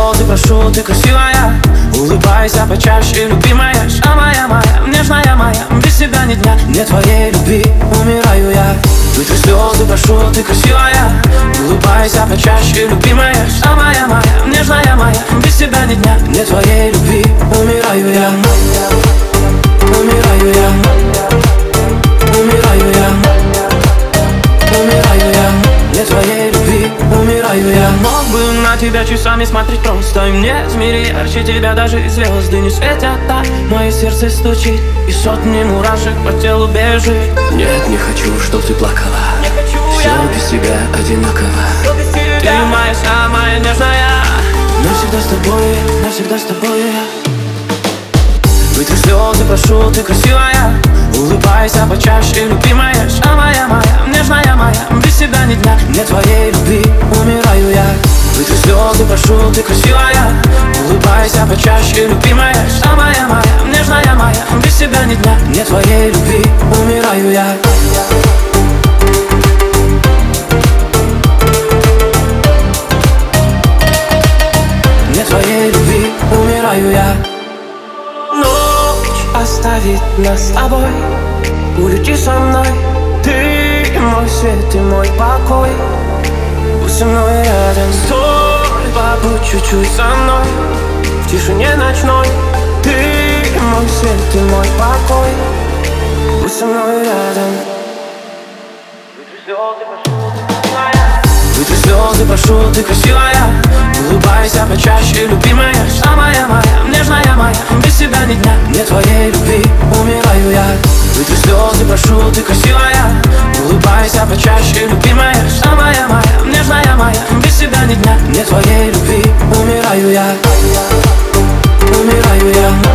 слезы, прошу, ты красивая. Улыбайся почаще, любимая. Самая моя, нежная моя. Без тебя ни дня, нет твоей любви, умираю я. Вытри слезы, прошу, ты красивая. Улыбайся почаще, любимая. Самая моя, нежная моя. Без тебя ни дня, нет твоей любви, умираю я. Умираю я. Умираю я. Умираю я. Нет твоей любви, умираю я. Мог бы на тебя часами смотреть просто, и мне в мире ярче тебя даже и звезды не светят так. Мое сердце стучит, и сотни мурашек по телу бежит. Нет, не хочу, чтоб ты плакала. Все без тебя одинаково. Ты моя самая нежная. Навсегда с тобой, навсегда с тобой. Вытри слезы, прошу, ты красивая. Улыбайся почаще, любимая. Самая моя, нежная моя. Без тебя ни дня, нет твоей любви, умираю я. Вытри слезы, прошу, ты красивая. Улыбайся почаще, любимая. Самая моя, нежная моя. Без тебя ни дня, нет твоей любви, умираю я. Нет твоей любви, умираю я. Оставит нас с тобой, улети со мной. Ты мой свет и мой покой. Будь со мной рядом. Стой, побудь чуть-чуть со мной. В тишине ночной. Ты мой свет и мой покой. Будь со мной рядом. Вытри слезы, прошу, ты красивая. Улыбайся почаще, любимая. Самая моя, нежная моя. Без тебя ни дня, нет твоей любви, умираю я. Вытри слезы, прошу, ты красивая. Улыбайся почаще, любимая. Самая моя, нежная моя. Без тебя ни дня, нет твоей любви, умираю я. Умираю я.